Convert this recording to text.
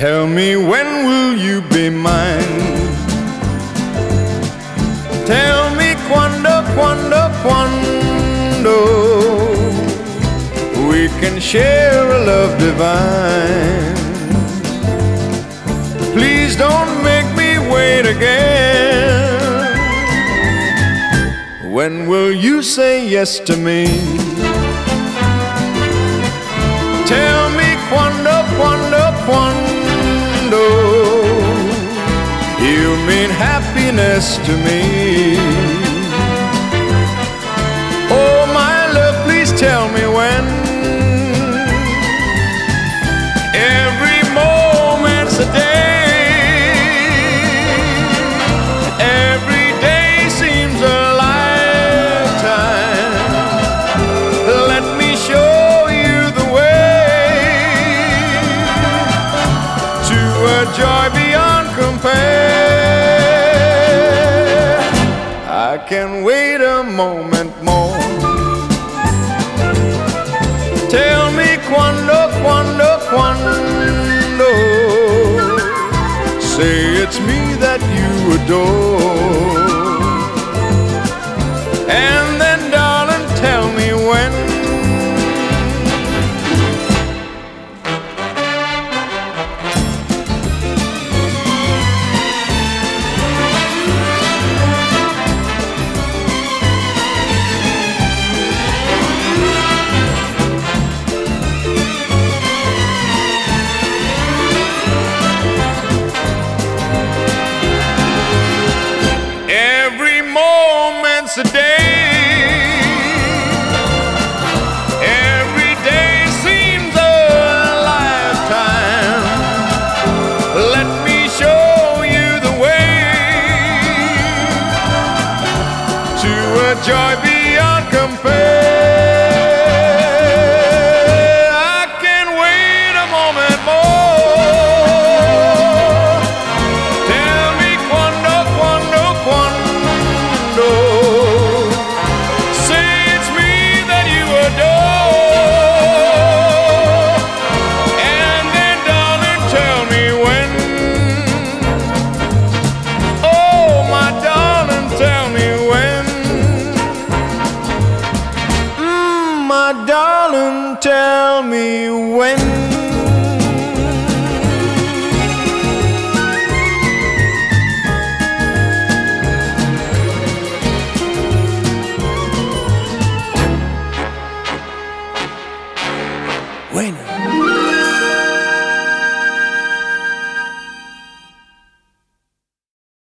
Tell me, when will you be mine? Tell me quando, quando, quando we can share a love divine. Please don't make me wait again. When will you say yes to me? Tell me quando, quando, quando you mean happiness to me. Oh my love, please tell me when. Every moment's a day, every day seems a lifetime. Let me show you the way to a joy beyond compare. I can wait a moment more. Tell me quando, quando, quando say it's me that you adore. And then darling, tell me when. A day, every day seems a lifetime. Let me show you the way to a joy